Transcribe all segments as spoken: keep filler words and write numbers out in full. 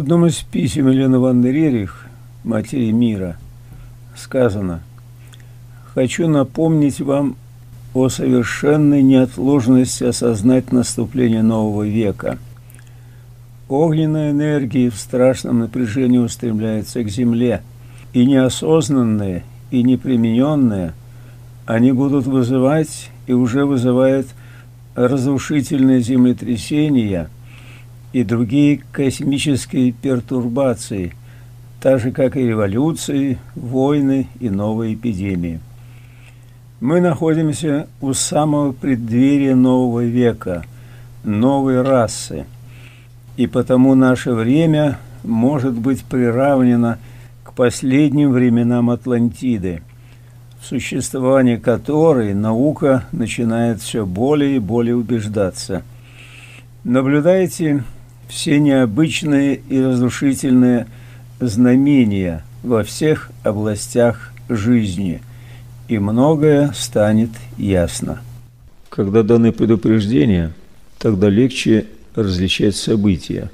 одном из писем Елены Ивановны Рерих, матери мира, сказано: «Хочу напомнить вам о совершенной неотложности осознать наступление нового века. Огненная энергия в страшном напряжении устремляется к земле, и неосознанные, и непримененные они будут вызывать и уже вызывают разрушительные землетрясения и другие космические пертурбации, так же, как и революции, войны и новые эпидемии. Мы находимся у самого преддверия нового века, новой расы, и потому наше время может быть приравнено к последним временам Атлантиды, в существовании которой наука начинает все более и более убеждаться. Наблюдайте все необычные и разрушительные знамения во всех областях жизни, и многое станет ясно». Когда даны предупреждения, тогда легче различать события.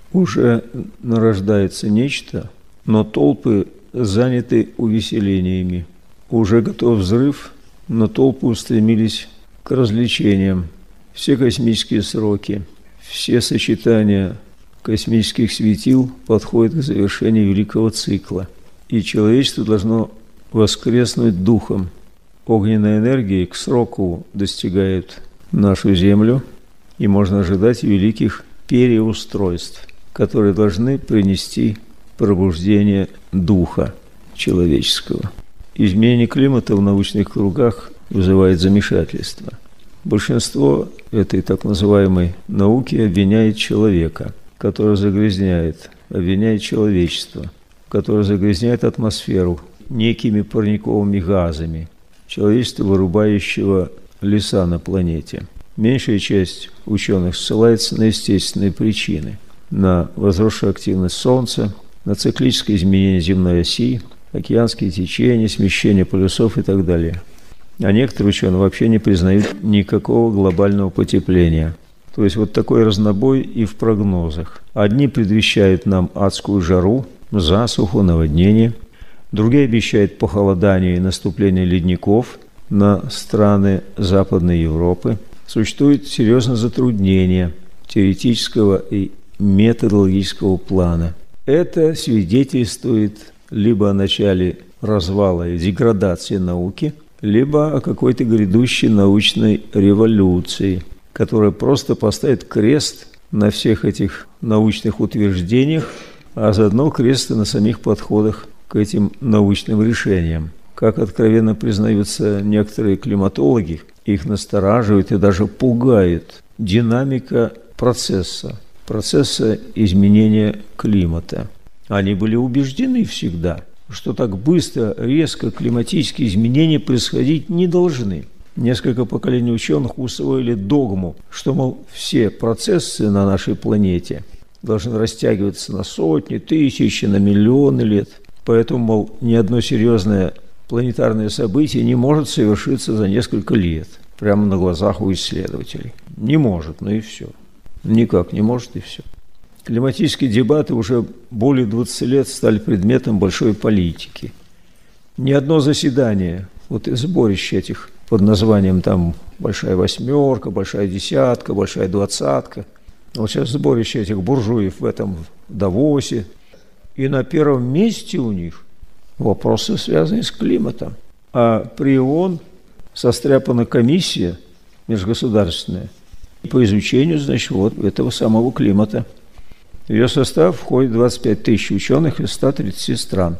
Уже нарождается нечто, но толпы заняты увеселениями. Уже готов взрыв, но толпы устремились к развлечениям. Все космические сроки, все сочетания космических светил подходят к завершению великого цикла, и человечество должно воскреснуть духом. Огненная энергия к сроку достигает нашу Землю, и можно ожидать великих переустройств, которые должны принести пробуждение духа человеческого. Изменение климата в научных кругах вызывает замешательство. Большинство этой так называемой науки обвиняет человека, который загрязняет, обвиняет человечество, которое загрязняет атмосферу некими парниковыми газами, человечество, вырубающего леса на планете. Меньшая часть ученых ссылается на естественные причины, на возросшую активность Солнца, на циклическое изменение земной оси, океанские течения, смещение полюсов и так далее. А некоторые ученые вообще не признают никакого глобального потепления. То есть вот такой разнобой и в прогнозах. Одни предвещают нам адскую жару, засуху, наводнение, другие обещают похолодание и наступление ледников на страны Западной Европы. Существует серьезное затруднение теоретического и методологического плана. Это свидетельствует либо о начале развала и деградации науки, либо о какой-то грядущей научной революции, которая просто поставит крест на всех этих научных утверждениях, а заодно крест на самих подходах к этим научным решениям. Как откровенно признаются некоторые климатологи, их настораживает и даже пугает динамика процесса, процесса изменения климата. Они были убеждены всегда, что так быстро, резко климатические изменения происходить не должны. Несколько поколений ученых усвоили догму, что, мол, все процессы на нашей планете должны растягиваться на сотни, тысячи, на миллионы лет. Поэтому, мол, ни одно серьезное планетарное событие не может совершиться за несколько лет, прямо на глазах у исследователей. Не может, ну и все. Никак не может, и все. Климатические дебаты уже более двадцати лет стали предметом большой политики. Ни одно заседание, вот сборище этих под названием там «Большая восьмерка», «Большая десятка», «Большая двадцатка». Вот сейчас сборище этих буржуев в этом Давосе. И на первом месте у них вопросы, связанные с климатом. А при ООН состряпана комиссия межгосударственная по изучению, значит, вот этого самого климата. В ее состав входит двадцать пять тысяч ученых из ста тридцати стран.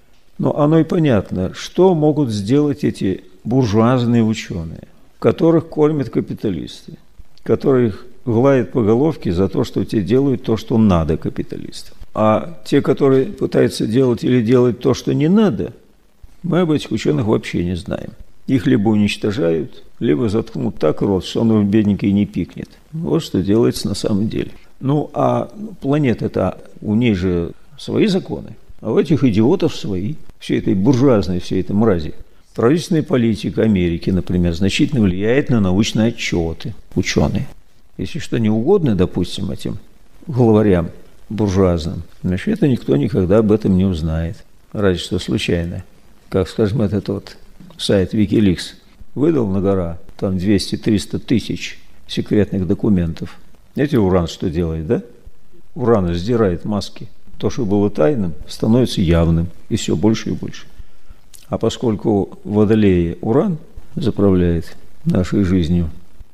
Но оно и понятно, что могут сделать эти буржуазные ученые, которых кормят капиталисты, которых гладят по головке за то, что те делают то, что надо капиталистам. А те, которые пытаются делать или делать то, что не надо, мы об этих ученых вообще не знаем. Их либо уничтожают, либо заткнут так рот, что он, бедненький, не пикнет. Вот что делается на самом деле. Ну, а планета-то, у ней же свои законы, а у этих идиотов свои. Всей этой буржуазной, всей этой мрази. Правительственная политика Америки, например, значительно влияет на научные отчеты ученые. Если что не угодно, допустим, этим главарям, буржуазным, значит, это никто никогда об этом не узнает. Разве что случайно. Как, скажем, этот вот сайт Wikileaks выдал на гора там двести-триста тысяч секретных документов. Знаете, уран что делает, да? Уран сдирает маски. То, что было тайным, становится явным. И все больше и больше. А поскольку водолей уран заправляет нашей жизнью,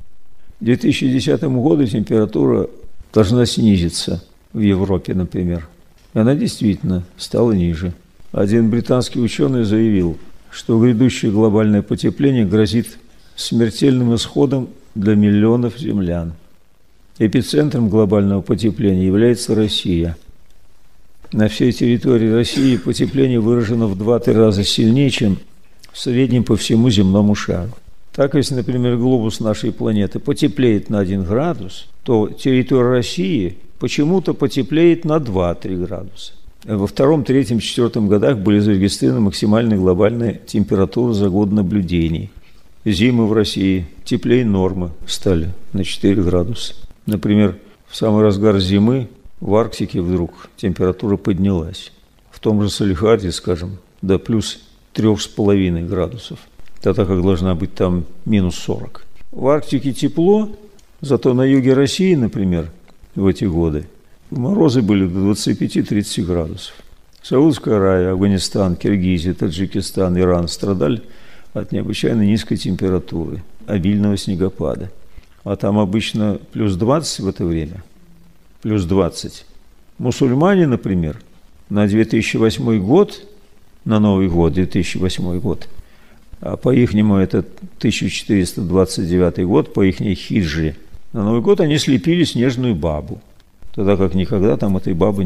к две тысячи десятому году температура должна снизиться в Европе, например. И она действительно стала ниже. Один британский ученый заявил, что грядущее глобальное потепление грозит смертельным исходом для миллионов землян. Эпицентром глобального потепления является Россия. На всей территории России потепление выражено в два-три раза сильнее, чем в среднем по всему земному шару. Так, если, например, глобус нашей планеты потеплеет на один градус, то территория России почему-то потеплеет на два-три градуса. Во втором, третьем, четвертом годах были зарегистрированы максимальные глобальные температуры за год наблюдений. Зимы в России теплее нормы стали на четыре градуса. Например, в самый разгар зимы в Арктике вдруг температура поднялась. В том же Салехарде, скажем, до плюс трех с половиной градусов. Тогда как должна быть там минус сорок. В Арктике тепло, зато на юге России, например, в эти годы морозы были до двадцати пяти-тридцати градусов. Саудовская Аравия, Афганистан, Киргизия, Таджикистан, Иран страдали от необычайно низкой температуры, обильного снегопада. А там обычно плюс двадцать в это время. Плюс двадцать. Мусульмане, например, на две тысячи восьмой год, на Новый год, две тысячи восьмой год, а по-ихнему это тысяча четыреста двадцать девятый год, по ихней хиджре, на Новый год они слепили снежную бабу, тогда как никогда там этой бабы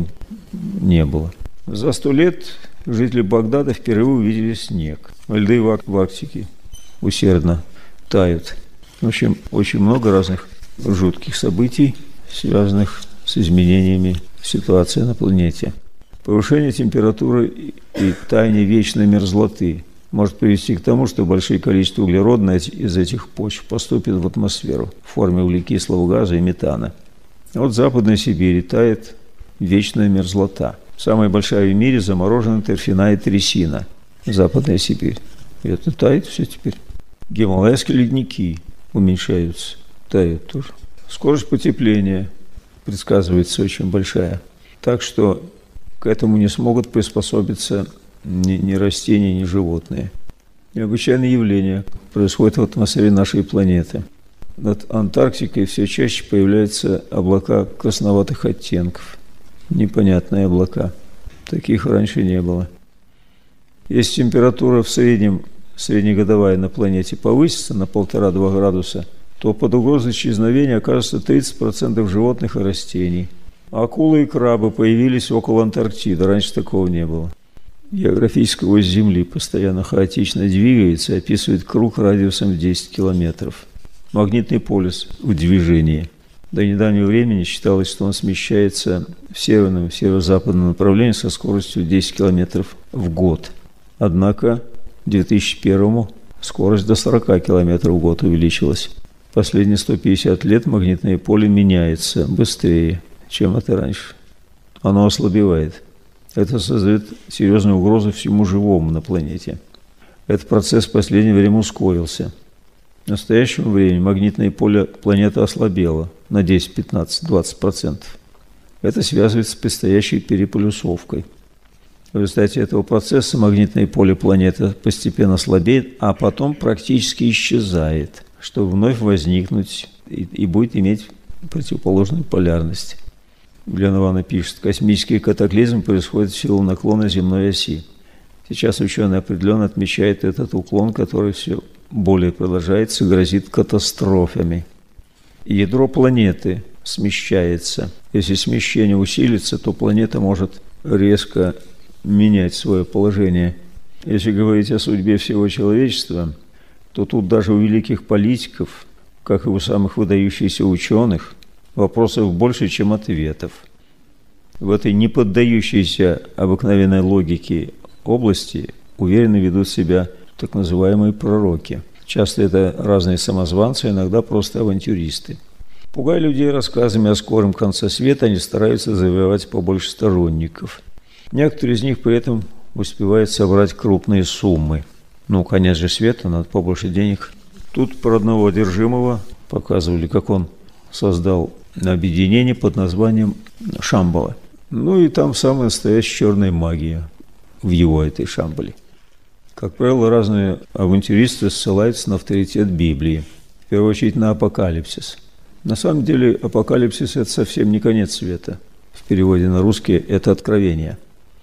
не было. За сто лет жители Багдада впервые увидели снег. Льды в Арктике усердно тают. В общем, очень много разных жутких событий, связанных с изменениями ситуации на планете. Повышение температуры и таяние вечной мерзлоты может привести к тому, что большое количество углерода из этих почв поступит в атмосферу в форме углекислого газа и метана. Вот в Западной Сибири тает вечная мерзлота. Самая большая в мире замороженная торфяная трясина. Западная Сибирь. И это тает все теперь. Гималайские ледники уменьшаются, тают тоже. Скорость потепления предсказывается очень большая. Так что к этому не смогут приспособиться ни, ни растения, ни животные. Необычайные явления происходят в атмосфере нашей планеты. Над Антарктикой все чаще появляются облака красноватых оттенков. Непонятные облака. Таких раньше не было. Если температура в среднем, среднегодовая на планете повысится на полтора-два градуса, то под угрозой исчезновения окажется тридцать процентов животных и растений. Акулы и крабы появились около Антарктиды, раньше такого не было. Географическая ось Земли постоянно хаотично двигается и описывает круг радиусом в десять километров. Магнитный полюс в движении. До недавнего времени считалось, что он смещается в северном и северо-западном направлении со скоростью десять километров в год. Однако к две тысячи первому скорость до сорока километров в год увеличилась. Последние сто пятьдесят лет магнитное поле меняется быстрее, чем это раньше. Оно ослабевает. Это создает серьезную угрозу всему живому на планете. Этот процесс в последнее время ускорился. В настоящем времени магнитное поле планеты ослабело на десять, пятнадцать, двадцать процентов. Это связывается с предстоящей переполюсовкой. В результате этого процесса магнитное поле планеты постепенно слабеет, а потом практически исчезает, чтобы вновь возникнуть и, и будет иметь противоположную полярность. Гленована пишет, космический катаклизм происходит в силу наклона земной оси. Сейчас ученые определенно отмечают этот уклон, который все более продолжается и грозит катастрофами. Ядро планеты смещается. Если смещение усилится, то планета может резко менять свое положение. Если говорить о судьбе всего человечества, то тут даже у великих политиков, как и у самых выдающихся ученых, вопросов больше, чем ответов. В этой не поддающейся обыкновенной логике области уверенно ведут себя так называемые пророки. Часто это разные самозванцы, иногда просто авантюристы. Пугая людей рассказами о скором конце света, они стараются завоевать побольше сторонников. Некоторые из них при этом успевают собрать крупные суммы. Ну, конец же света, надо побольше денег. Тут про одного одержимого показывали, как он создал объединение под названием Шамбала. Ну и там самая настоящая черная магия в его этой Шамбале. Как правило, разные авантюристы ссылаются на авторитет Библии, в первую очередь на апокалипсис. На самом деле апокалипсис – это совсем не конец света. В переводе на русский это откровение.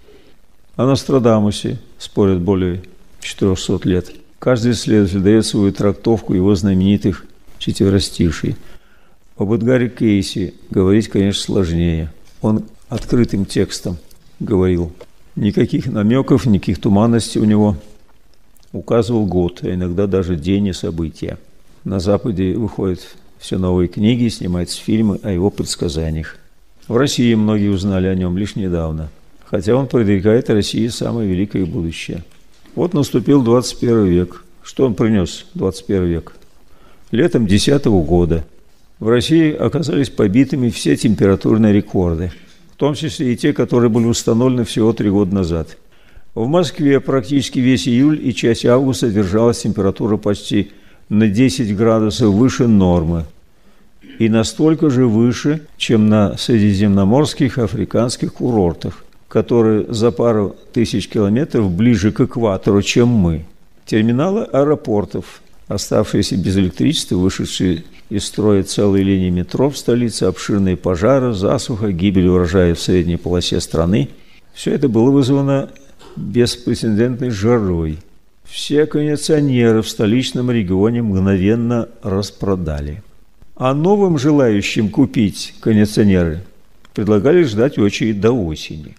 О Нострадамусе спорят более четырехсот лет. Каждый исследователь дает свою трактовку его знаменитых четверостиший. Об Эдгаре Кейси говорить, конечно, сложнее. Он открытым текстом говорил. Никаких намеков, никаких туманностей у него. Указывал год, а иногда даже день и события. На Западе выходят все новые книги, снимаются фильмы о его предсказаниях. В России многие узнали о нем лишь недавно, хотя он предрекает России самое великое будущее. Вот наступил двадцать первый век. Что он принес, двадцать первый век? Летом десятого года в России оказались побитыми все температурные рекорды, в том числе и те, которые были установлены всего три года назад. В Москве практически весь июль и часть августа держалась температура почти на десять градусов выше нормы и настолько же выше, чем на средиземноморских африканских курортах, которые за пару тысяч километров ближе к экватору, чем мы. Терминалы аэропортов, оставшиеся без электричества, вышедшие из строя целые линии метро в столице, обширные пожары, засуха, гибель урожая в средней полосе страны – все это было вызвано беспрецедентной жарой. Все кондиционеры в столичном регионе мгновенно распродали. А новым желающим купить кондиционеры предлагали ждать очередь до осени.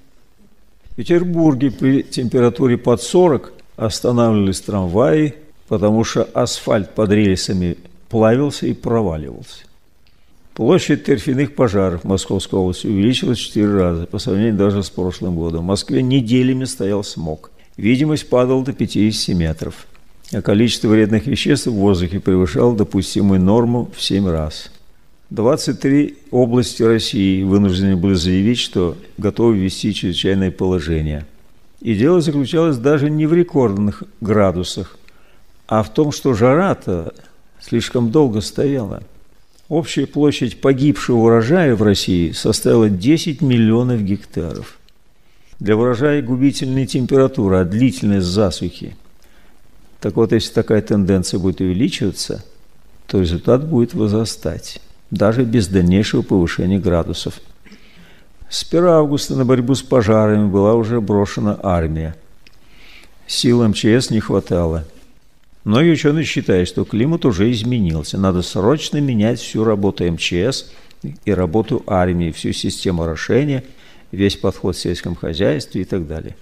В Петербурге при температуре под сорок останавливались трамваи, потому что асфальт под рельсами плавился и проваливался. Площадь торфяных пожаров в Московской области увеличилась в четыре раза по сравнению даже с прошлым годом. В Москве неделями стоял смог. Видимость падала до пятидесяти метров, а количество вредных веществ в воздухе превышало допустимую норму в семь раз. двадцать три области России вынуждены были заявить, что готовы ввести чрезвычайное положение. И дело заключалось даже не в рекордных градусах, а в том, что жара-то слишком долго стояла. Общая площадь погибшего урожая в России составила десять миллионов гектаров. Для урожая губительная температура, а длительность засухи. Так вот, если такая тенденция будет увеличиваться, то результат будет возрастать, даже без дальнейшего повышения градусов. С первого августа на борьбу с пожарами была уже брошена армия. Сил эм че эс не хватало. Многие ученые считают, что климат уже изменился. Надо срочно менять всю работу эм че эс и работу армии, всю систему орошения, весь подход в сельском хозяйстве и так далее.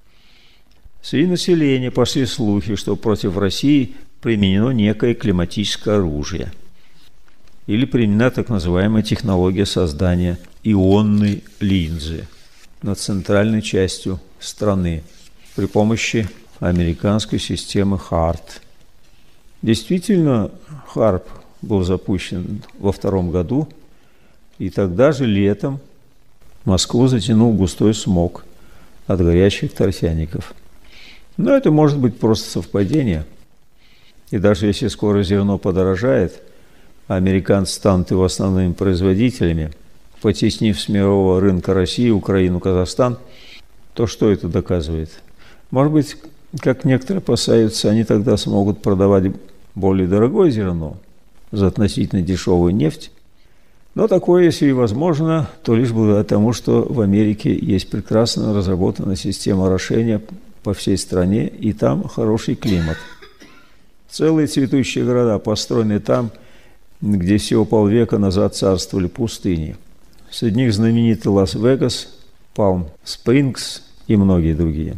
Среди населения пошли слухи, что против России применено некое климатическое оружие или применена так называемая технология создания ионной линзы над центральной частью страны при помощи американской системы харт. Действительно, харп был запущен во втором году, и тогда же летом Москву затянул густой смог от горящих торфяников. Но это может быть просто совпадение. И даже если скоро зерно подорожает, а американцы станут его основными производителями, потеснив с мирового рынка России, Украину, Казахстан, то что это доказывает? Может быть, как некоторые опасаются, они тогда смогут продавать более дорогое зерно за относительно дешевую нефть. Но такое, если и возможно, то лишь благодаря тому, что в Америке есть прекрасно разработанная система орошения по всей стране, и там хороший климат. Целые цветущие города, построенные там, где всего полвека назад царствовали пустыни. Среди них знаменитый Лас-Вегас, Палм-Спрингс и многие другие.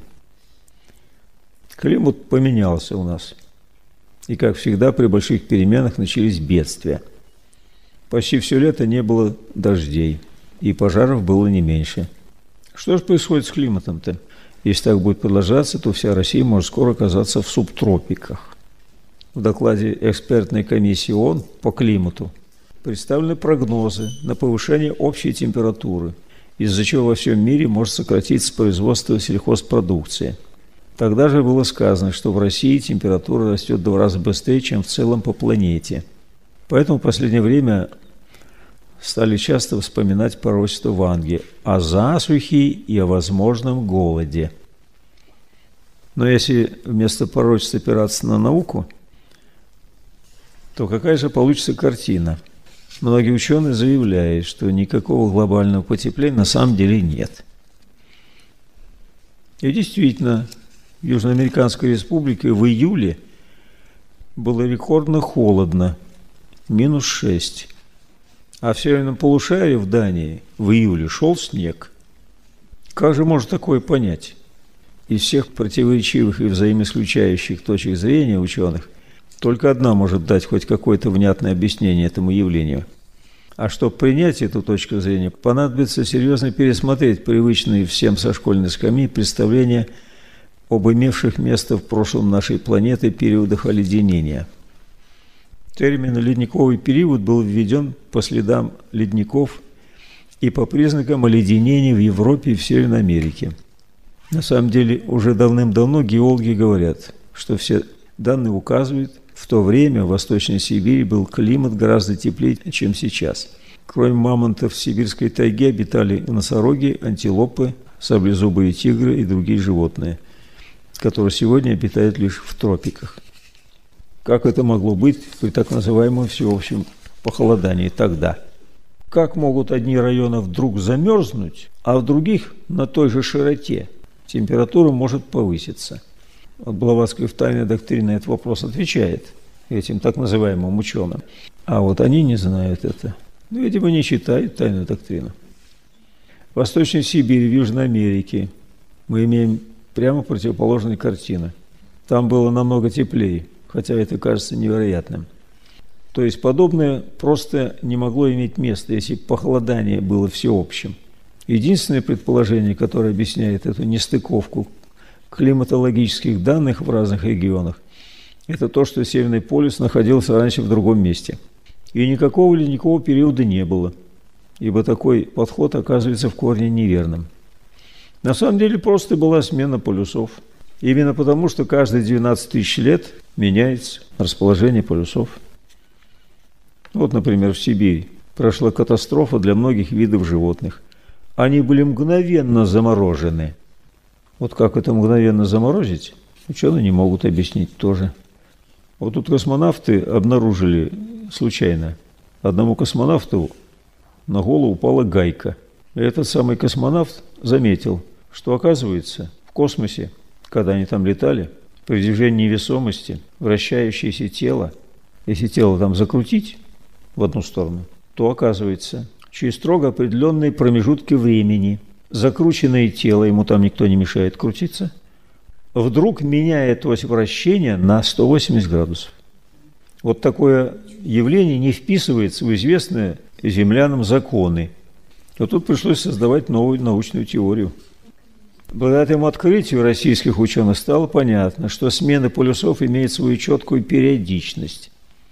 Климат поменялся у нас. И, как всегда, при больших переменах начались бедствия. Почти все лето не было дождей, и пожаров было не меньше. Что же происходит с климатом-то? Если так будет продолжаться, то вся Россия может скоро оказаться в субтропиках. В докладе экспертной комиссии ООН по климату представлены прогнозы на повышение общей температуры, из-за чего во всем мире может сократиться производство сельхозпродукции. Тогда же было сказано, что в России температура растет в два раза быстрее, чем в целом по планете. Поэтому в последнее время стали часто вспоминать пророчество Ванги о засухе и о возможном голоде. Но если вместо пророчества опираться на науку, то какая же получится картина? Многие ученые заявляют, что никакого глобального потепления на самом деле нет. И действительно, в Южноамериканской республике в июле было рекордно холодно, минус шесть. А в северном полушарии в Дании в июле шел снег. Как же можно такое понять? Из всех противоречивых и взаимоисключающих точек зрения ученых только одна может дать хоть какое-то внятное объяснение этому явлению. А чтобы принять эту точку зрения, понадобится серьезно пересмотреть привычные всем со школьной скамьи представления об имевших место в прошлом нашей планеты периодах оледенения. Термин «ледниковый период» был введен по следам ледников и по признакам оледенения в Европе и в Северной Америке. На самом деле, уже давным-давно геологи говорят, что все данные указывают, в то время в Восточной Сибири был климат гораздо теплее, чем сейчас. Кроме мамонтов в сибирской тайге обитали носороги, антилопы, саблезубые тигры и другие животные, которые сегодня обитают лишь в тропиках. Как это могло быть при так называемом всеобщем похолодании тогда? Как могут одни районы вдруг замерзнуть, а в других на той же широте температура может повыситься? Вот Блаватская в «Тайной доктрине» этот вопрос отвечает этим так называемым ученым. А вот они не знают это. Ну, видимо, не читают «Тайную доктрину». В Восточной Сибири, в Южной Америке мы имеем прямо противоположную картину. Там было намного теплее, хотя это кажется невероятным. То есть подобное просто не могло иметь места, если похолодание было всеобщим. Единственное предположение, которое объясняет эту нестыковку климатологических данных в разных регионах, это то, что Северный полюс находился раньше в другом месте. И никакого ледникового периода не было, ибо такой подход оказывается в корне неверным. На самом деле просто была смена полюсов. Именно потому, что каждые двенадцать тысяч лет меняется расположение полюсов. Вот, например, в Сибири прошла катастрофа для многих видов животных. Они были мгновенно заморожены. Вот как это мгновенно заморозить, ученые не могут объяснить тоже. Вот тут космонавты обнаружили случайно. Одному космонавту на голову упала гайка. И этот самый космонавт заметил, что, оказывается, в космосе, когда они там летали, при движении невесомости, вращающееся тело, если тело там закрутить в одну сторону, то, оказывается, через строго определенные промежутки времени закрученное тело, ему там никто не мешает крутиться, вдруг меняет ось вращения на сто восемьдесят градусов. Вот такое явление не вписывается в известные землянам законы. Но тут пришлось создавать новую научную теорию. Благодаря этому открытию российских ученых стало понятно, что смена полюсов имеет свою четкую периодичность.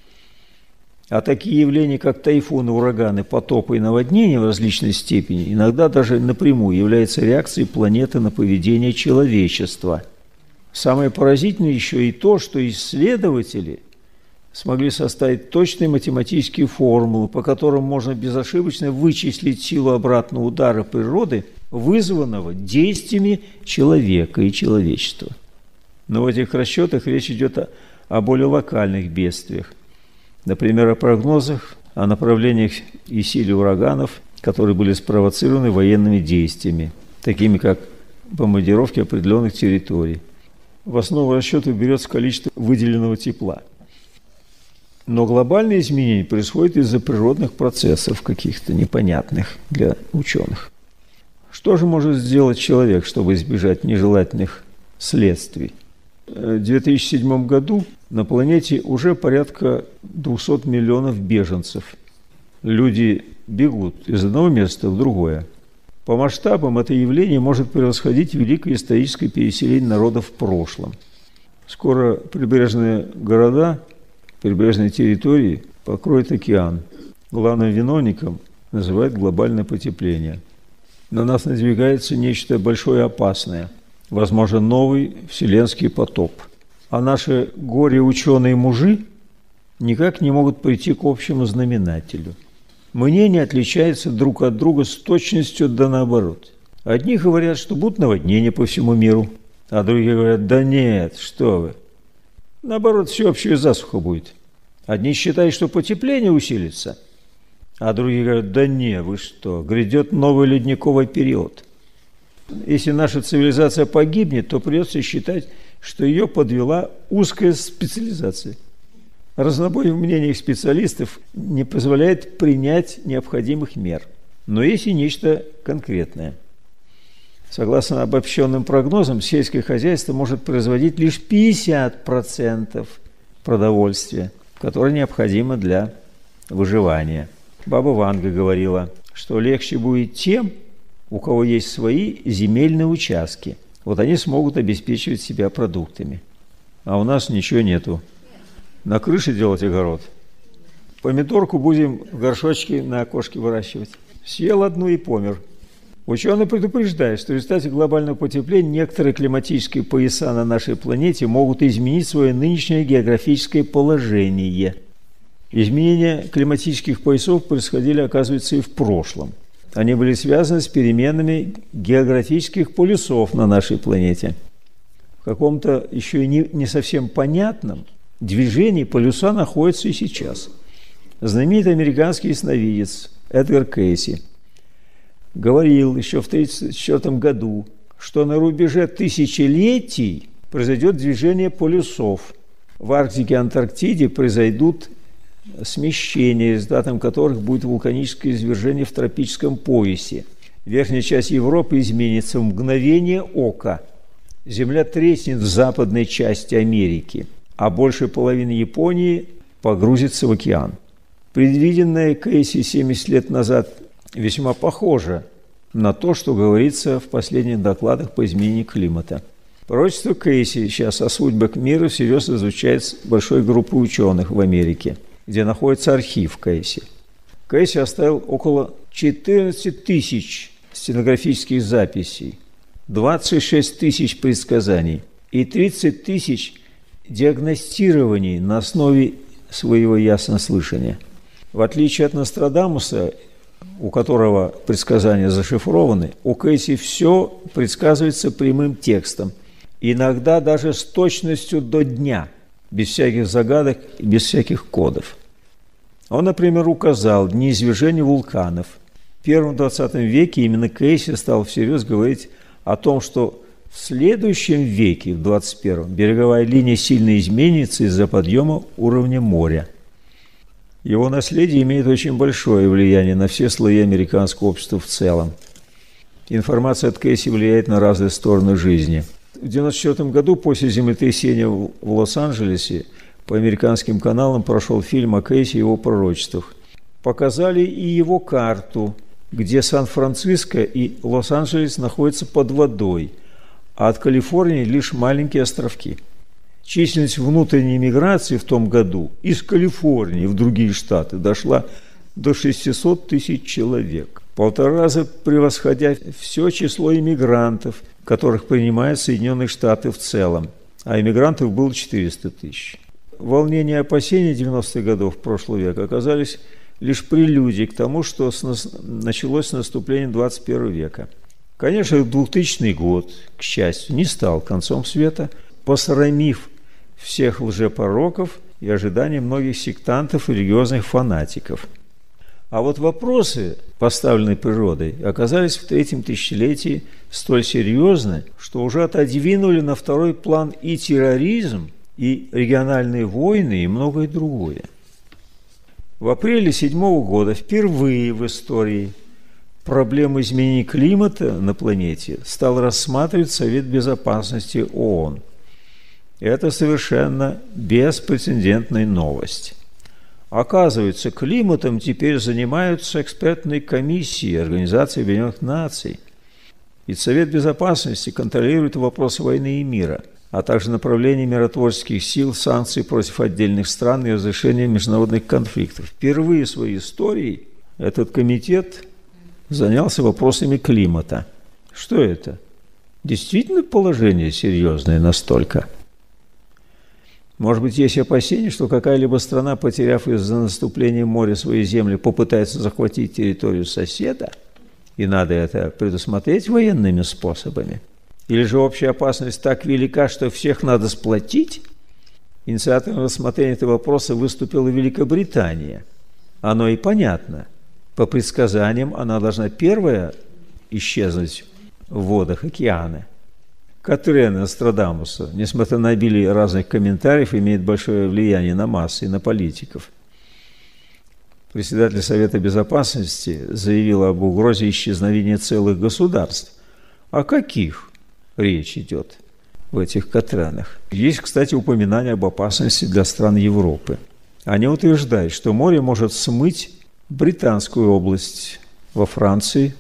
А такие явления, как тайфуны, ураганы, потопы и наводнения в различной степени, иногда даже напрямую являются реакцией планеты на поведение человечества. Самое поразительное еще и то, что исследователи смогли составить точные математические формулы, по которым можно безошибочно вычислить силу обратного удара природы, вызванного действиями человека и человечества. Но в этих расчетах речь идет о, о более локальных бедствиях. Например, о прогнозах, о направлениях и силе ураганов, которые были спровоцированы военными действиями, такими как бомбардировки определенных территорий. В основу расчета берется количество выделенного тепла. Но глобальные изменения происходят из-за природных процессов, каких-то непонятных для ученых. Что же может сделать человек, чтобы избежать нежелательных следствий? В две тысячи седьмом году на планете уже порядка двухсот миллионов беженцев. Люди бегут из одного места в другое. По масштабам это явление может превосходить великое историческое переселение народов в прошлом. Скоро прибрежные города, прибрежные территории покроет океан. главным виновником называют глобальное потепление. На нас надвигается нечто большое и опасное, возможно, новый вселенский потоп. А наши горе-ученые-мужи никак не могут прийти к общему знаменателю. Мнения отличаются друг от друга с точностью да наоборот. Одни говорят, что будут наводнения по всему миру, а другие говорят, да нет, что вы. Наоборот, всеобщая засуха будет. Одни считают, что потепление усилится, а другие говорят, да не, вы что, грядет новый ледниковый период. Если наша цивилизация погибнет, то придется считать, что ее подвела узкая специализация. Разнобой в мнениях специалистов не позволяет принять необходимых мер. Но есть и нечто конкретное. Согласно обобщенным прогнозам, сельское хозяйство может производить лишь пятьдесят процентов продовольствия, которое необходимо для выживания. Баба Ванга говорила, что легче будет тем, у кого есть свои земельные участки. Вот они смогут обеспечивать себя продуктами. А у нас ничего нету. На крыше делать огород. Помидорку будем в горшочке на окошке выращивать. Съел одну и помер. Ученые предупреждают, что в результате глобального потепления некоторые климатические пояса на нашей планете могут изменить свое нынешнее географическое положение. Изменения климатических поясов происходили, оказывается, и в прошлом. Они были связаны с переменами географических полюсов на нашей планете. В каком-то еще и не, не совсем понятном движении полюса находятся и сейчас. Знаменитый американский ясновидец Эдгар Кейси говорил еще в тысяча девятьсот тридцать четвёртом году, что на рубеже тысячелетий произойдет движение полюсов. В Арктике и Антарктиде произойдут смещения, результатом которых будет вулканическое извержение в тропическом поясе. Верхняя часть Европы изменится в мгновение ока. Земля треснет в западной части Америки, а большая половина Японии погрузится в океан. Предвиденное Кейси семьдесят лет назад весьма похоже на то, что говорится в последних докладах по изменению климата. Пророчество Кейси сейчас о судьбах мира всерьез изучает большой группой ученых в Америке, где находится архив Кейси. Кейси оставил около четырнадцати тысяч стенографических записей, двадцать шесть тысяч предсказаний и тридцать тысяч диагностирований на основе своего яснослышания. В отличие от Нострадамуса, у которого предсказания зашифрованы, у Кейси все предсказывается прямым текстом, иногда даже с точностью до дня, без всяких загадок и без всяких кодов. Он, например, указал дни извержения вулканов. В первом двадцатом веке именно Кейси стал всерьез говорить о том, что в следующем веке, в двадцать первом, береговая линия сильно изменится из-за подъема уровня моря. Его наследие имеет очень большое влияние на все слои американского общества в целом. Информация от Кейси влияет на разные стороны жизни. В девяносто четвёртом году, после землетрясения в Лос-Анджелесе, по американским каналам прошел фильм о Кейси и его пророчествах. Показали и его карту, где Сан-Франциско и Лос-Анджелес находятся под водой, а от Калифорнии лишь маленькие островки. Численность внутренней миграции в том году из Калифорнии в другие штаты дошла до шестисот тысяч человек, полтора раза превосходя все число иммигрантов, которых принимают Соединенные Штаты в целом, а иммигрантов было четыреста тысяч. Волнения и опасения девяностых годов прошлого века оказались лишь прелюдией к тому, что началось с наступлением двадцать первого века. Конечно, двухтысячный год, к счастью, не стал концом света, посрамив всех лжепророков и ожидания многих сектантов и религиозных фанатиков. А вот вопросы, поставленные природой, оказались в третьем тысячелетии столь серьезны, что уже отодвинули на второй план и терроризм, и региональные войны, и многое другое. В апреле седьмого года впервые в истории проблему изменения климата на планете стал рассматривать Совет Безопасности ООН. Это совершенно беспрецедентная новость. Оказывается, климатом теперь занимаются экспертные комиссии Организации Объединенных Наций. И Совет Безопасности контролирует вопросы войны и мира. а также направление миротворческих сил, санкций против отдельных стран и разрешение международных конфликтов. Впервые в своей истории этот комитет занялся вопросами климата. Что это? Действительно положение серьезное настолько? Может быть, есть опасения, что какая-либо страна, потеряв из-за наступления моря свои земли, попытается захватить территорию соседа? И надо это предусмотреть военными способами? Или же общая опасность так велика, что всех надо сплотить? Инициатором рассмотрения этого вопроса выступила Великобритания. Оно и понятно. По предсказаниям, она должна первая исчезнуть в водах океана. Катрена Нострадамуса, несмотря на обилие разных комментариев, имеет большое влияние на массы и на политиков. Председатель Совета Безопасности заявил об угрозе исчезновения целых государств. О каких речь идет в этих Катренах? Есть, кстати, упоминание об опасности для стран Европы. Они утверждают, что море может смыть Британскую область во Франции,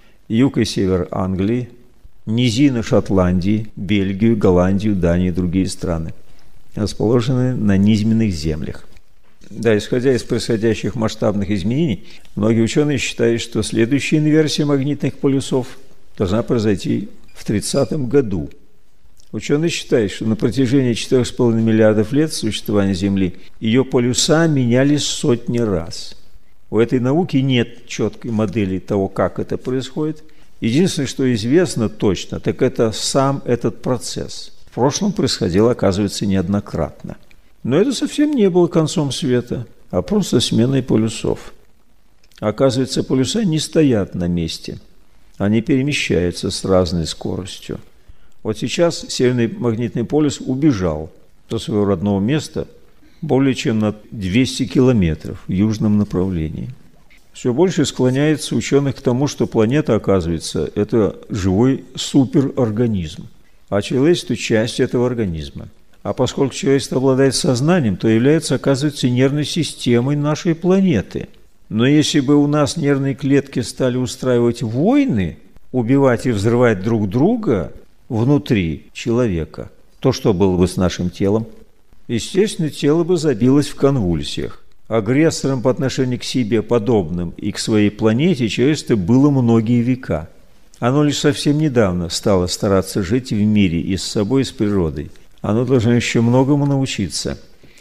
юг и север Англии, низины Шотландии, Бельгию, Голландию, Данию и другие страны, расположенные на низменных землях. Да, исходя из происходящих масштабных изменений, многие ученые считают, что следующая инверсия магнитных полюсов должна произойти в тридцатом году. Ученые считают, что на протяжении четырёх с половиной миллиардов лет существования Земли ее полюса менялись сотни раз. У этой науки нет четкой модели того, как это происходит. Единственное, что известно точно, так это сам этот процесс. В прошлом происходило, оказывается, неоднократно. Но это совсем не было концом света, а просто сменой полюсов. Оказывается, полюса не стоят на месте. Они перемещаются с разной скоростью. Вот сейчас Северный магнитный полюс убежал до своего родного места более чем на двести километров в южном направлении. Все больше склоняется ученых к тому, что планета, оказывается, это живой суперорганизм, а человечество – часть этого организма. А поскольку человечество обладает сознанием, то является, оказывается, нервной системой нашей планеты. Но если бы у нас нервные клетки стали устраивать войны, убивать и взрывать друг друга внутри человека, то что было бы с нашим телом? Естественно, тело бы забилось в конвульсиях. Агрессором по отношению к себе подобным и к своей планете человечество было многие века. Оно лишь совсем недавно стало стараться жить в мире и с собой, и с природой. Оно должно еще многому научиться.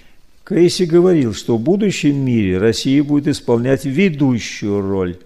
Кейси говорил, что в будущем мире Россия будет исполнять ведущую роль.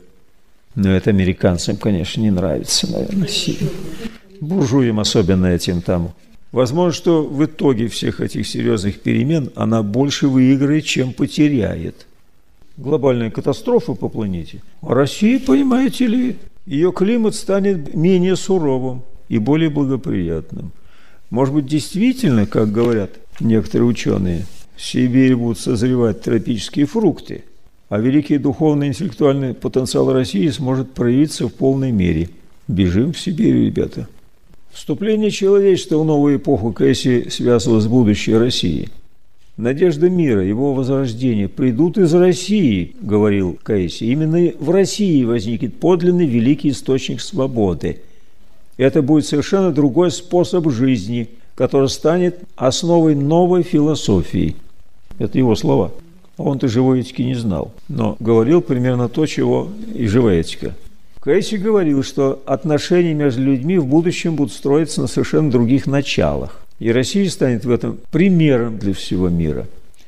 Но это американцам, конечно, не нравится, наверное, сильно. Буржуям особенно этим там. Возможно, что в итоге всех этих серьезных перемен она больше выиграет, чем потеряет. Глобальная катастрофа по планете. А Россия, понимаете ли, ее климат станет менее суровым и более благоприятным. Может быть, действительно, как говорят некоторые ученые, в Сибири будут созревать тропические фрукты, а великий духовный и интеллектуальный потенциал России сможет проявиться в полной мере. Бежим в Сибирь, ребята. Вступление человечества в новую эпоху Кейси связывалось с будущей Россией. Надежда мира, его возрождение придут из России, говорил Кейси. Именно в России возникнет подлинный великий источник свободы. Это будет совершенно другой способ жизни, который станет основой новой философии. Это его слова. Он-то живой этики не знал, но говорил примерно то, чего и живая этика. Кейси говорил, что отношения между людьми в будущем будут строиться на совершенно других началах. И Россия станет в этом примером для всего мира.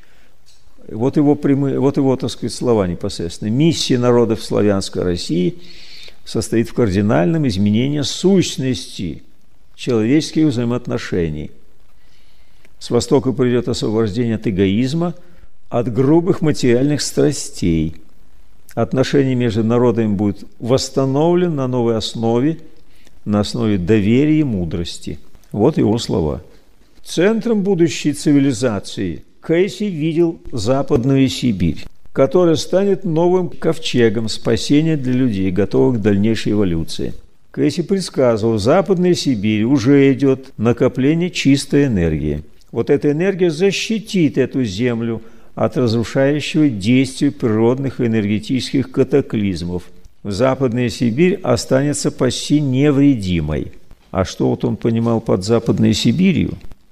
Вот его, прямые, вот его, так сказать, слова непосредственно. Миссия народов славянской России состоит в кардинальном изменении сущности человеческих взаимоотношений. С Востока придет освобождение от эгоизма, от грубых материальных страстей. Отношения между народами будут восстановлены на новой основе, на основе доверия и мудрости. Вот его слова. Центром будущей цивилизации Кейси видел Западную Сибирь, которая станет новым ковчегом спасения для людей, готовых к дальнейшей эволюции. Кейси предсказывал, в Западной Сибири уже идет накопление чистой энергии. Вот эта энергия защитит эту землю от разрушающего действия природных и энергетических катаклизмов. Западная Сибирь останется почти невредимой. А что вот он понимал под Западной Сибирью?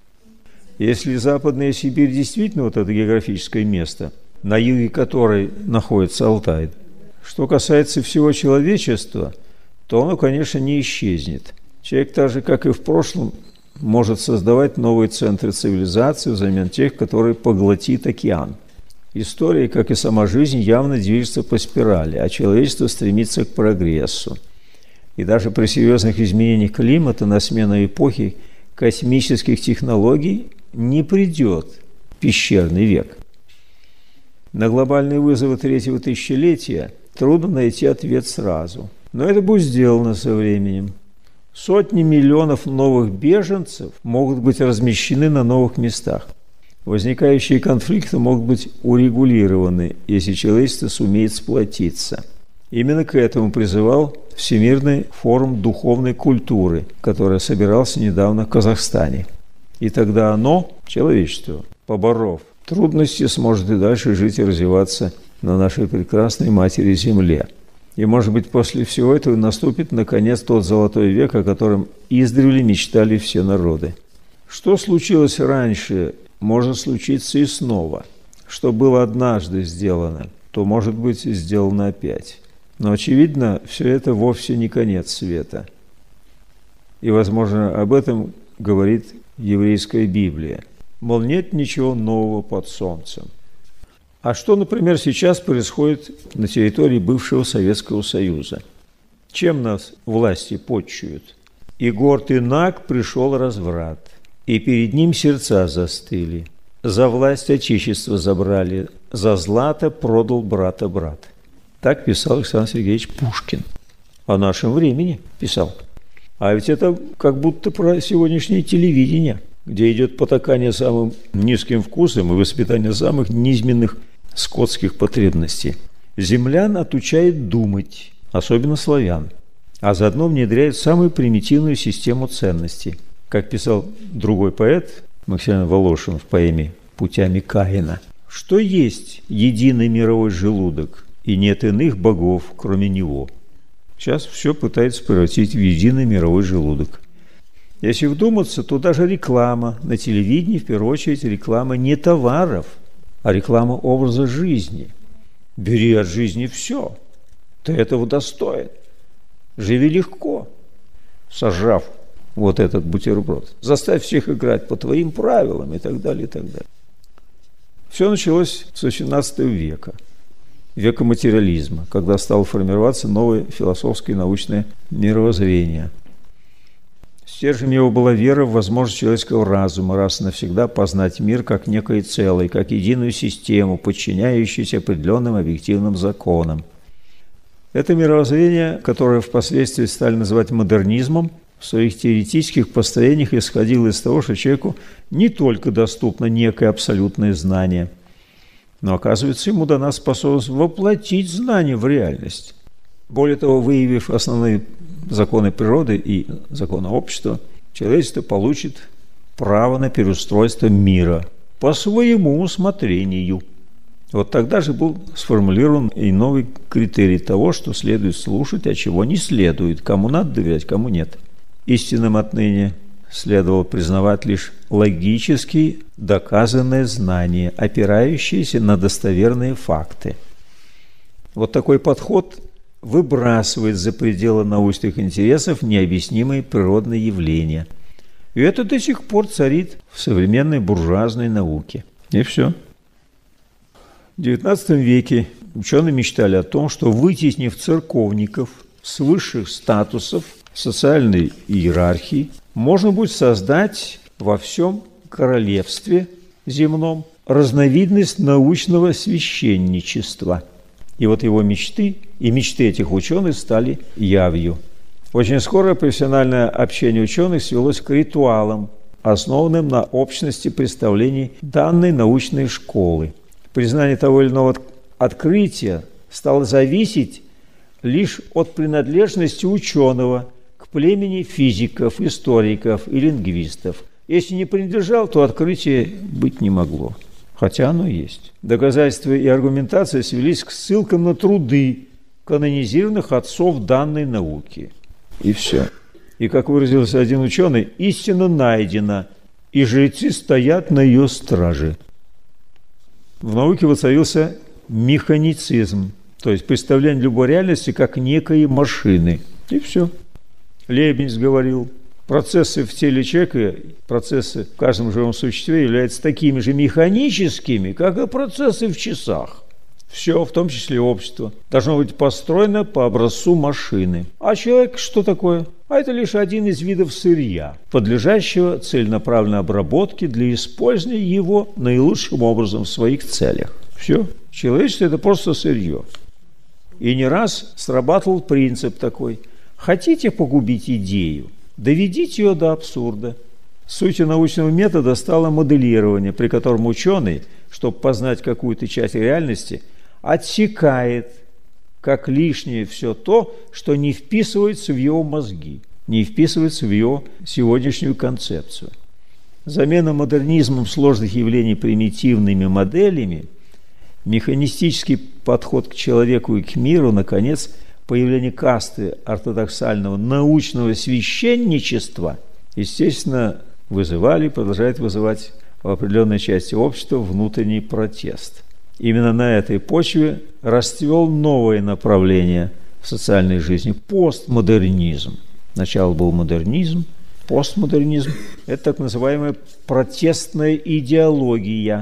Если Западная Сибирь действительно вот это географическое место, на юге которой находится Алтай, что касается всего человечества, то оно, конечно, не исчезнет. Человек, так же, как и в прошлом, может создавать новые центры цивилизации взамен тех, которые поглотит океан. История, как и сама жизнь, явно движется по спирали, а человечество стремится к прогрессу. И даже при серьезных изменениях климата на смену эпохи космических технологий не придет пещерный век. На глобальные вызовы третьего тысячелетия трудно найти ответ сразу, но это будет сделано со временем. Сотни миллионов новых беженцев могут быть размещены на новых местах. Возникающие конфликты могут быть урегулированы, если человечество сумеет сплотиться. Именно к этому призывал Всемирный форум духовной культуры, который собирался недавно в Казахстане. И тогда оно, человечество, поборов трудности, сможет и дальше жить и развиваться на нашей прекрасной матери Земле. И, может быть, после всего этого наступит, наконец, тот золотой век, о котором издревле мечтали все народы. Что случилось раньше, может случиться и снова. Что было однажды сделано, то может быть сделано опять. Но, очевидно, все это вовсе не конец света. И, возможно, об этом говорит еврейская Библия. Мол, нет ничего нового под солнцем. А что, например, сейчас происходит на территории бывшего Советского Союза? Чем нас власти почуют? «И горд и наг пришел разврат, и перед ним сердца застыли. За власть отечество забрали, за злато продал брата брат». Так писал Александр Сергеевич Пушкин. О нашем времени писал. А ведь это как будто про сегодняшнее телевидение, где идет потакание самым низким вкусом и воспитание самых низменных скотских потребностей. Землян отучает думать, особенно славян, а заодно внедряет самую примитивную систему ценностей. Как писал другой поэт Максим Волошин в поэме «Путями Каина», что есть единый мировой желудок, и нет иных богов, кроме него. Сейчас все пытается превратить в единый мировой желудок. Если вдуматься, то даже реклама на телевидении, в первую очередь, реклама не товаров, а реклама образа жизни. Бери от жизни все, ты этого достоин. Живи легко, сожрав вот этот бутерброд. Заставь всех играть по твоим правилам и так далее, и так далее. Все началось с восемнадцатого века, века материализма, когда стало формироваться новое философское и научное мировоззрение. Стержнем его была вера в возможность человеческого разума раз и навсегда познать мир как некое целое, как единую систему, подчиняющуюся определенным объективным законам. Это мировоззрение, которое впоследствии стали называть модернизмом, в своих теоретических построениях исходило из того, что человеку не только доступно некое абсолютное знание, но, оказывается, ему дана способность воплотить знание в реальность. Более того, выявив основные законы природы и законы общества, человечество получит право на переустройство мира по своему усмотрению. Вот тогда же был сформулирован и новый критерий того, что следует слушать, а чего не следует, кому надо доверять, кому нет. Истинным отныне следовало признавать лишь логически доказанное знание, опирающееся на достоверные факты. Вот такой подход выбрасывает за пределы научных интересов необъяснимые природные явления. И это до сих пор царит в современной буржуазной науке. И все. В девятнадцатом веке ученые мечтали о том, что, вытеснив церковников с высших статусов социальной иерархии, можно будет создать во всем королевстве земном разновидность научного священничества. И вот его мечты и мечты этих ученых стали явью. Очень скоро профессиональное общение ученых свелось к ритуалам, основанным на общности представлений данной научной школы. Признание того или иного открытия стало зависеть лишь от принадлежности ученого к племени физиков, историков и лингвистов. Если не принадлежал, то открытия быть не могло. Хотя оно есть. Доказательства и аргументация свелись к ссылкам на труды канонизированных отцов данной науки. И все. И, как выразился один ученый, истина найдена, и жрецы стоят на ее страже. В науке воцарился механицизм, то есть представление любой реальности как некой машины. И все. Лейбниц говорил, процессы в теле человека, процессы в каждом живом существе являются такими же механическими, как и процессы в часах. Все, в том числе общество, должно быть построено по образцу машины. А человек что такое? А это лишь один из видов сырья, подлежащего целенаправленной обработке для использования его наилучшим образом в своих целях. Все. Человечество – это просто сырье. И не раз срабатывал принцип такой. Хотите погубить идею? Доведите ее до абсурда. Сутью научного метода стало моделирование, при котором ученый, чтобы познать какую-то часть реальности, отсекает как лишнее все то, что не вписывается в его мозги, не вписывается в его сегодняшнюю концепцию. Замена модернизмом сложных явлений примитивными моделями, механистический подход к человеку и к миру, наконец, появление касты ортодоксального научного священничества, естественно, вызывали, продолжает вызывать в определенной части общества внутренний протест. Именно на этой почве расцвел новое направление в социальной жизни – постмодернизм. Сначала был модернизм, постмодернизм – это так называемая протестная идеология,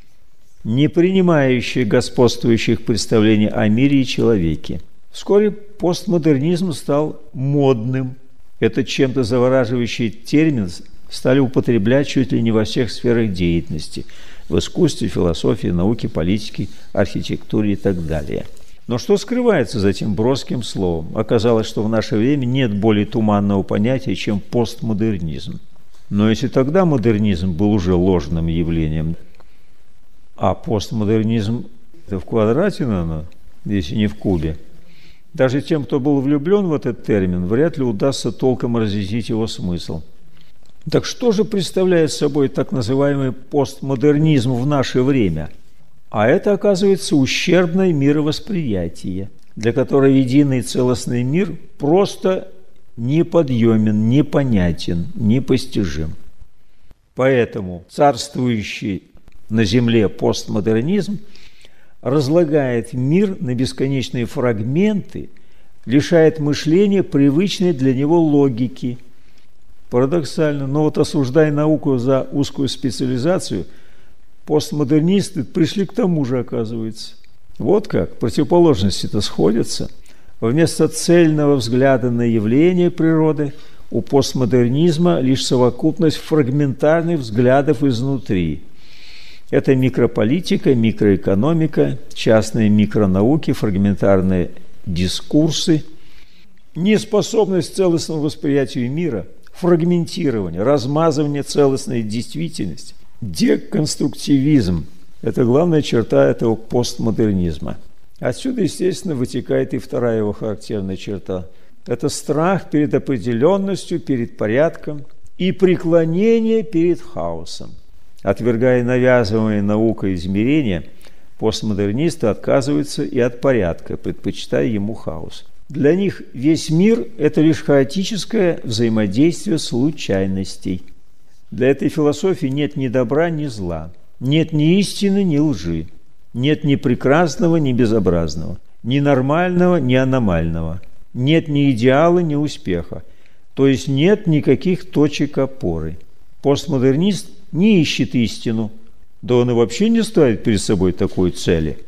не принимающая господствующих представлений о мире и человеке. Вскоре постмодернизм стал модным. Этот чем-то завораживающий термин стали употреблять чуть ли не во всех сферах деятельности – в искусстве, философии, науке, политике, архитектуре и так далее. Но что скрывается за этим броским словом? Оказалось, что в наше время нет более туманного понятия, чем постмодернизм. Но если тогда модернизм был уже ложным явлением, а постмодернизм – это в квадрате, наверное, если не в кубе, даже тем, кто был влюблен в этот термин, вряд ли удастся толком разъяснить его смысл. Так что же представляет собой так называемый постмодернизм в наше время? А это, оказывается, ущербное мировосприятие, для которого единый целостный мир просто неподъемен, непонятен, непостижим. Поэтому царствующий на земле постмодернизм разлагает мир на бесконечные фрагменты, лишает мышления привычной для него логики. Парадоксально, но вот осуждая науку за узкую специализацию, постмодернисты пришли к тому же, оказывается. Вот как, противоположности-то сходятся. Вместо цельного взгляда на явления природы у постмодернизма лишь совокупность фрагментарных взглядов изнутри. Это микрополитика, микроэкономика, частные микронауки, фрагментарные дискурсы, неспособность к целостному восприятию мира, фрагментирование, размазывание целостной действительности, деконструктивизм – это главная черта этого постмодернизма. Отсюда, естественно, вытекает и вторая его характерная черта. Это страх перед определенностью, перед порядком и преклонение перед хаосом. Отвергая навязываемые наукой измерения, постмодернисты отказываются и от порядка, предпочитая ему хаос. Для них весь мир – это лишь хаотическое взаимодействие случайностей. Для этой философии нет ни добра, ни зла, нет ни истины, ни лжи, нет ни прекрасного, ни безобразного, ни нормального, ни аномального, нет ни идеала, ни успеха, то есть нет никаких точек опоры. Постмодернист не ищет истину, да он и вообще не ставит перед собой такой цели.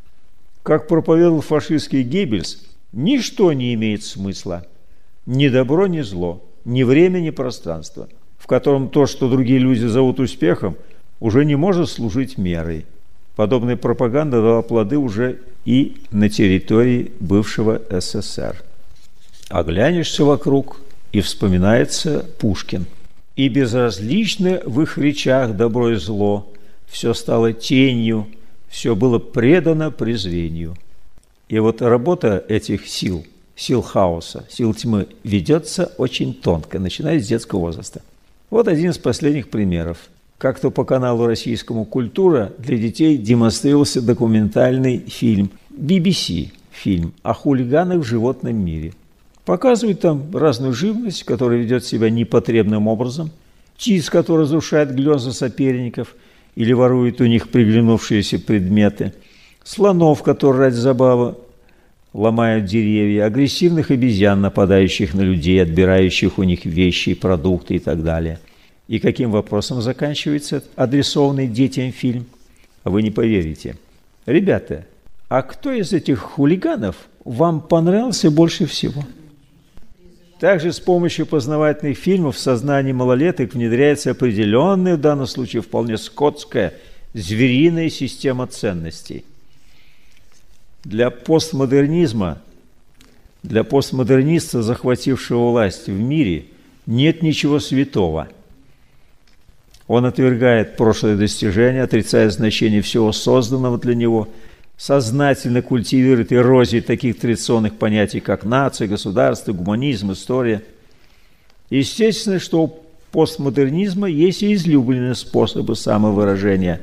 Как проповедовал фашистский Геббельс, ничто не имеет смысла, ни добро, ни зло, ни время, ни пространство, в котором то, что другие люди зовут успехом, уже не может служить мерой. Подобная пропаганда дала плоды уже и на территории бывшего СССР. Оглянешься вокруг, и вспоминается Пушкин. И безразлично в их речах добро и зло, все стало тенью, все было предано презрению. И вот работа этих сил, сил хаоса, сил тьмы, ведется очень тонко, начиная с детского возраста. Вот один из последних примеров. Как-то по каналу российскому «Культура» для детей демонстрировался документальный фильм, би би си фильм о хулиганах в животном мире. Показывают там разную живность, которая ведет себя непотребным образом. птиц, которые разрушают гнезда соперников или воруют у них приглянувшиеся предметы, слонов, которые ради забавы ломают деревья, агрессивных обезьян, нападающих на людей, отбирающих у них вещи, продукты и так далее. И каким вопросом заканчивается адресованный детям фильм? Вы не поверите. Ребята, а кто из этих хулиганов вам понравился больше всего? Также с помощью познавательных фильмов в сознание малолеток внедряется определенная, в данном случае вполне скотская, звериная система ценностей. Для постмодернизма, для постмодерниста, захватившего власть в мире, нет ничего святого. Он отвергает прошлое достижение, отрицает значение всего созданного для него, сознательно культивирует эрозию таких традиционных понятий, как нация, государство, гуманизм, история. Естественно, что у постмодернизма есть и излюбленные способы самовыражения.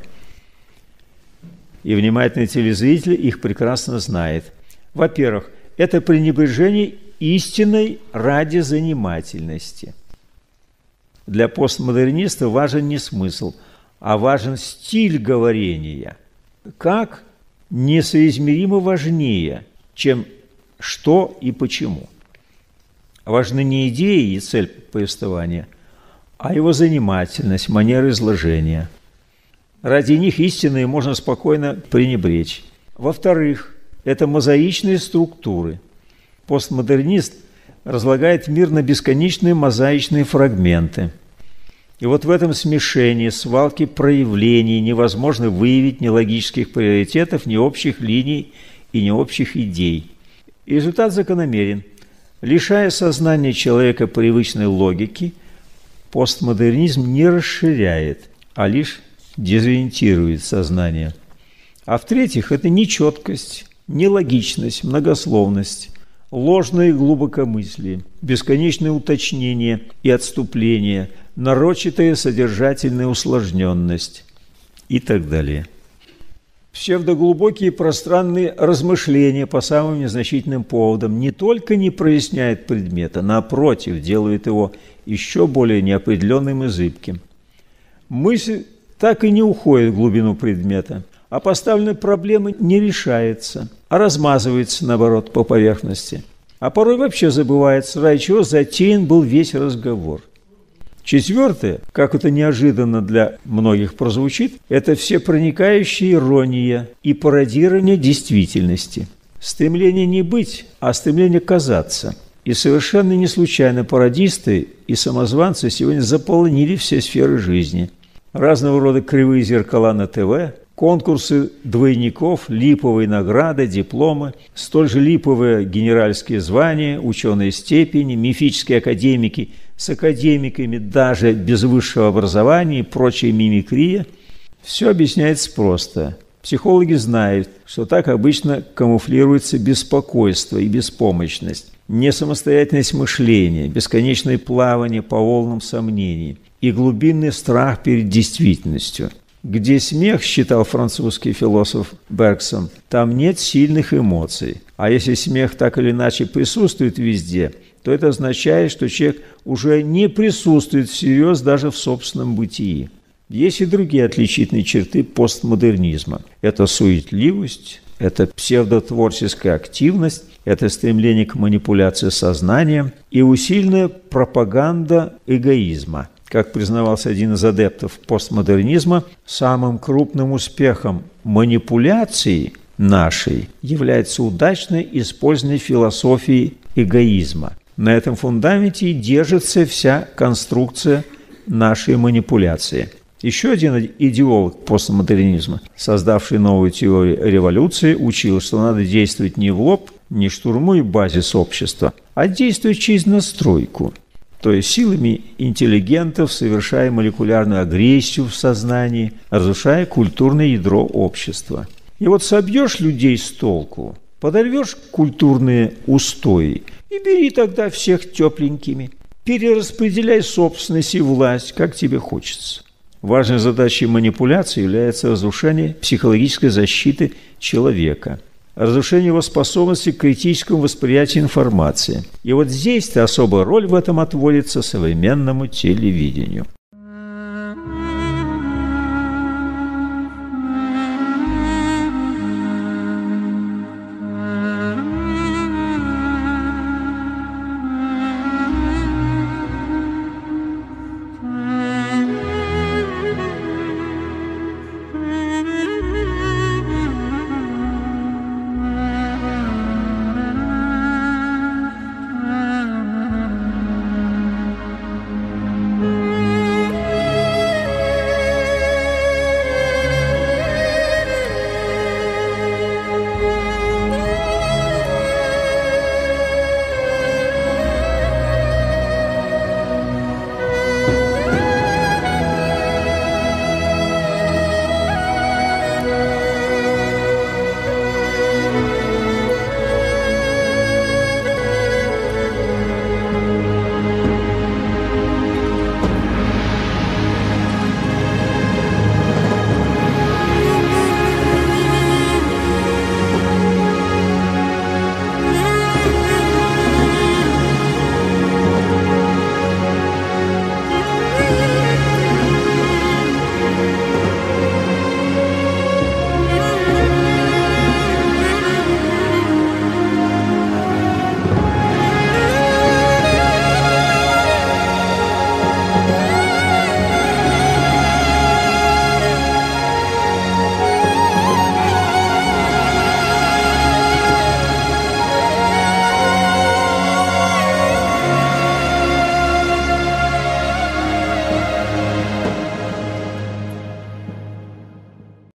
И внимательный телезритель их прекрасно знает. Во-первых, это пренебрежение истиной ради занимательности. Для постмодерниста важен не смысл, а важен стиль говорения. Как несоизмеримо важнее, чем что и почему. Важны не идеи и цель повествования, а его занимательность, манера изложения. Ради них истинные можно спокойно пренебречь. Во-вторых, это мозаичные структуры. Постмодернист разлагает мир на бесконечные мозаичные фрагменты. И вот в этом смешении, свалке проявлений невозможно выявить ни логических приоритетов, ни общих линий и ни общих идей. И результат закономерен. Лишая сознания человека привычной логики, постмодернизм не расширяет, а лишь дезориентирует сознание. А в-третьих, это нечеткость, нелогичность, многословность, ложное глубокомыслие, бесконечное уточнение и отступление, нарочитая содержательная усложненность и так далее. Псевдоглубокие пространные размышления по самым незначительным поводам не только не проясняют предмета, напротив, делают его еще более неопределенным и зыбким. Мысль так и не уходит в глубину предмета, а поставленная проблема не решается, а размазывается, наоборот, по поверхности. А порой вообще забывается, ради чего затеян был весь разговор. Четвертое, как это неожиданно для многих прозвучит, это всепроникающая ирония и пародирование действительности. Стремление не быть, а стремление казаться. И совершенно не случайно пародисты и самозванцы сегодня заполонили все сферы жизни. Разного рода кривые зеркала на ТВ, конкурсы двойников, липовые награды, дипломы, столь же липовые генеральские звания, ученые степени, мифические академики с академиками даже без высшего образования и прочая мимикрия. Все объясняется просто. Психологи знают, что так обычно камуфлируется беспокойство и беспомощность, несамостоятельность мышления, бесконечное плавание по волнам сомнений и глубинный страх перед действительностью. Где смех, считал французский философ Бергсон, там нет сильных эмоций. А если смех так или иначе присутствует везде, то это означает, что человек уже не присутствует всерьез даже в собственном бытии. Есть и другие отличительные черты постмодернизма. Это суетливость, это псевдотворческая активность, это стремление к манипуляции сознанием и усиленная пропаганда эгоизма. Как признавался один из адептов постмодернизма, самым крупным успехом манипуляции нашей является удачное использование философии эгоизма. На этом фундаменте и держится вся конструкция нашей манипуляции. Еще один идеолог постмодернизма, создавший новую теорию революции, учил, что надо действовать не в лоб, не штурмуя базис общества, а действовать через настройку. То есть силами интеллигентов совершая молекулярную агрессию в сознании, разрушая культурное ядро общества. И вот собьешь людей с толку, подорвешь культурные устои и бери тогда всех тепленькими, перераспределяй собственность и власть, как тебе хочется. Важной задачей манипуляции является разрушение психологической защиты человека, разрушение его способности к критическому восприятию информации. И вот здесь-то особая роль в этом отводится современному телевидению.